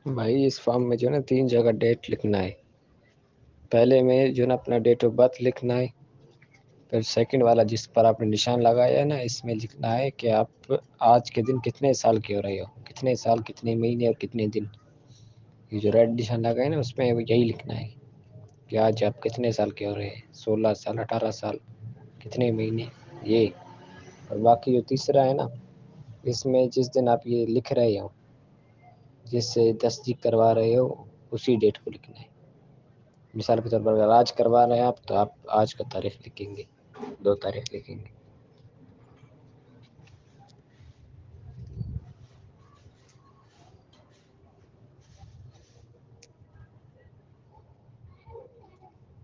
भाई इस फॉर्म में जो है ना 3 जगह डेट लिखना है। पहले में जो है ना अपना डेट ऑफ बर्थ लिखना है। फिर सेकंड वाला जिस पर आपने निशान लगाया है ना, इसमें लिखना है कि आप आज के दिन कितने साल के हो रहे हो, कितने साल, कितने महीने और कितने दिन। ये जो रेड निशान लगा है ना, उसमें यही लिखना है कि आज आप कितने साल के हो रहे हैं, 16 साल, 18 साल, कितने महीने, ये। और बाकी जो तीसरा है ना, इसमें जिस दिन आप ये लिख रहे हो, जिससे तस्दीक करवा रहे हो, उसी डेट को लिखना है। मिसाल के तौर पर अगर आज करवा रहे हैं आप, तो आप आज का तारीख लिखेंगे, 2 तारीख लिखेंगे।